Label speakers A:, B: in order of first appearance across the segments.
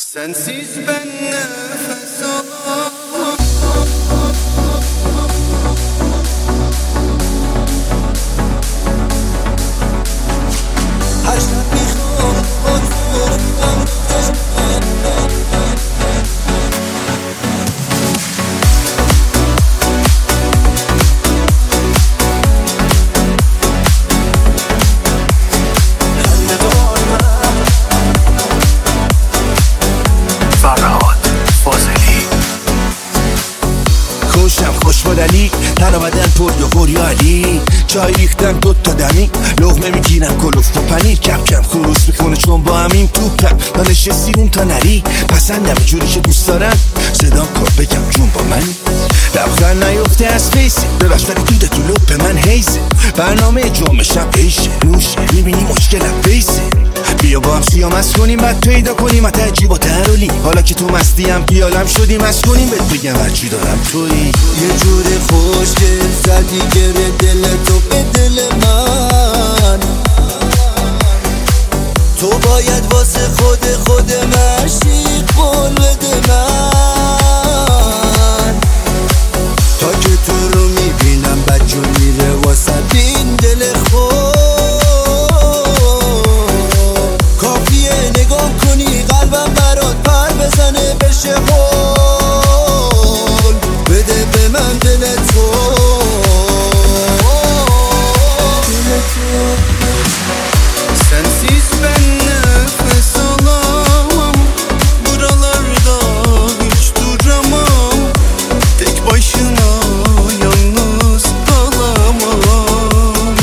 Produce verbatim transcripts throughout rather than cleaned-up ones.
A: Sensiz ben nefes alamam. Her şart میخوام oturup خوشمدلی تن بدن پر یا گریالی چای ریختن دوتا دمی لغمه میگیرم کلوفت و پنیر کم کم خروس میکنه چون با همین تو کم من نشستیم تا نری پسندم جوری که دوست دارم صدام کار بگم جون با من لبخند نیفته از فیسه ببخش ولی دوده تو لپ من هیزه برنامه جمعه شب ایشه نوشه میبینی مشکلم بیسه بیا با هم سیامز کنیم بعد پیدا کنیم حتی عجیب و ترولی حالا که تو مستیم بیالم شدیم از کنیم بهت بگم هرچی دارم توی
B: یه جوری خوشگل زدی گره دل تو به دل من تو باید واسه خود خود مشیق قول بده من تا که تو رو میبینم بجو میره واسه این دل خود کافیه نگاه کنی قلبم برات پر بزنه بشه خول بده به من دل تو
A: Sensiz ben nefes alamam. Buralarda hiç duramam. Tek başına yalnız kalamam.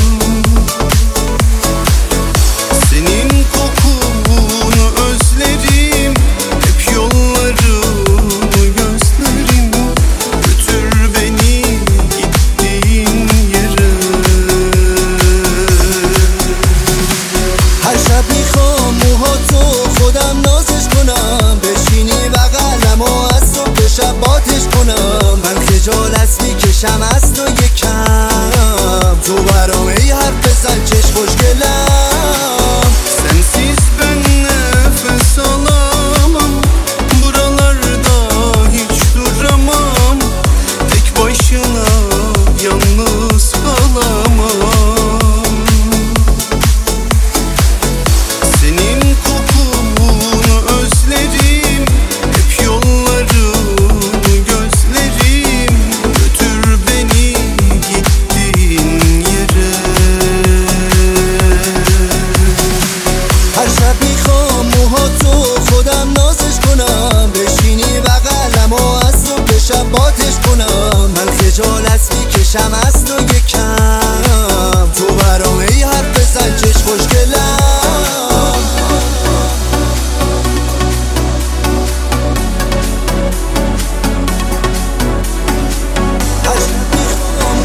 A: Senin kokunu özlerim. Hep yollarını gözlerim. Götür beni gittiğin yere.
B: هر شب میخوام موهاتو خودم نازش کنم بشینی بغلم و از تو به شباتش کنم من خجالت میکشم از تو یکم تو برام ای حرف بزن چش خوشگلم
A: Sensiz ben nefes alamam. Buralarda hiç duramam. Tek başına yalnız kalamam. Senin kokunu özlerim. Hep yollarını gözlerim. Götür beni gittiğin yere.
B: هر شب میخوام موهاتو خودم نازش کنم بشینی بغلم و از تو به شباتش کنم من خجالت میکشم از تو یکم تو برام ای حرف بزن چش خوشگلم هر شب میخوام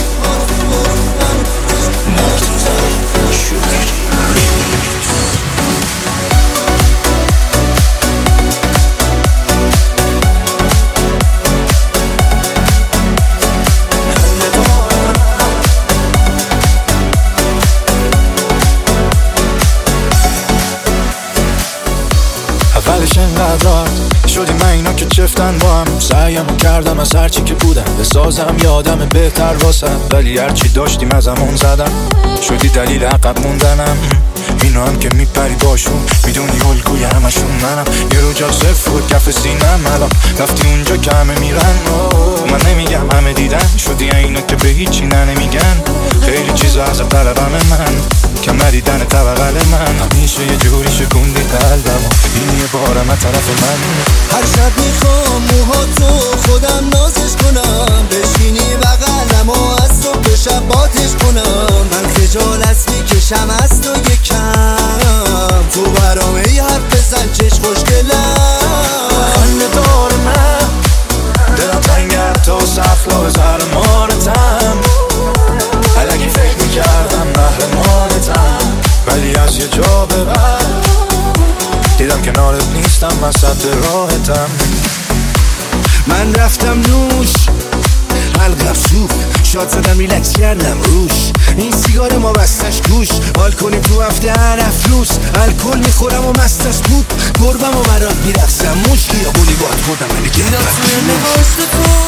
C: اولش انقدر شدیم من اینا که چفتن با هم سعیمو کردم از هرچی که بودم بسازم یادم بهتر واسم ولی هرچی داشتیم از همون زدم شدی دلیل عقب موندنم اینا هم که میپری باشون میدونی الگوی همشون منم یه رو جا صفر بود کف سینم الان رفتی اونجا که همه میرن من نمیگم همه دیدن شدی اینا که به هیچی نه نمیگن خیلی چیزا از طلبم من کم ندیدن طبقل من همیشه یه جوری شکوندی قلبم این یه بارم از طرف من
B: هر شب میخوام موهاتو خودم نازش کنم بشینی بغلم و از تو به شباتش کنم من خجالت میکشم از تو یکم تو برام ای حرف بزن چش خوشگلم
C: خنده دار من دلم تنگه تا سفلا زهر مارتم الگی فکر میکردم قهرمانتم ولی از یه جا به بعد دیدم کنارت نیستم وسط راحتم
A: من رفتم نوش حلقم سوخت شاد زدم ریلکس کردم روش این سیگار ما بستش گوش حال کنیم تو هفته هر افروز الکل میخورم و مستش بود گربم و برات میرقصم اون خیابونی باد خوردم ولی
B: اینا توی نگاشت تو